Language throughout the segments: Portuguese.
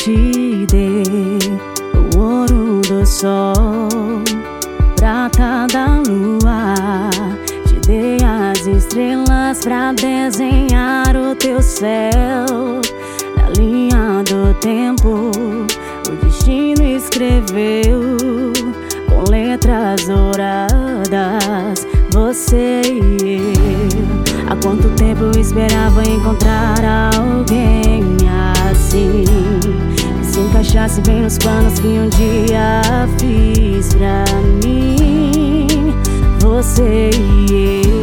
te dei o ouro do sol, prata da lua. Te dei as estrelas pra desenhar o teu céu. Na linha do tempo o destino escreveu com letras douradas você e eu. Há quanto tempo eu esperava encontrar alguém assim, que se encaixasse bem nos planos que um dia fiz pra mim, você e eu.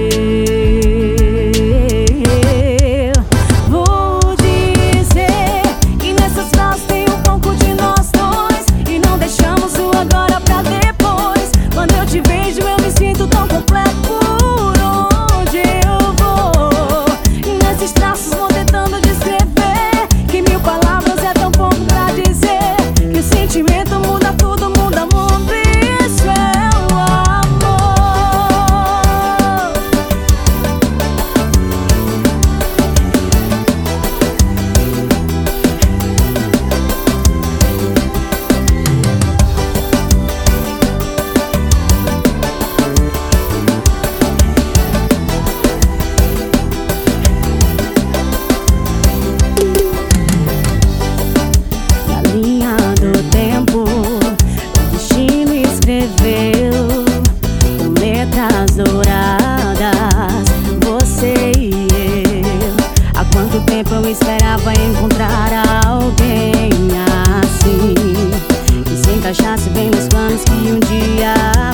Vou dizer que nessas frases tem um pouco de nós dois, e não deixamos o agora pra depois. Quando eu te vejo eu me sinto tão completo. Com letras douradas você e eu. Há quanto tempo eu esperava encontrar alguém assim, que se encaixasse bem nos planos que um dia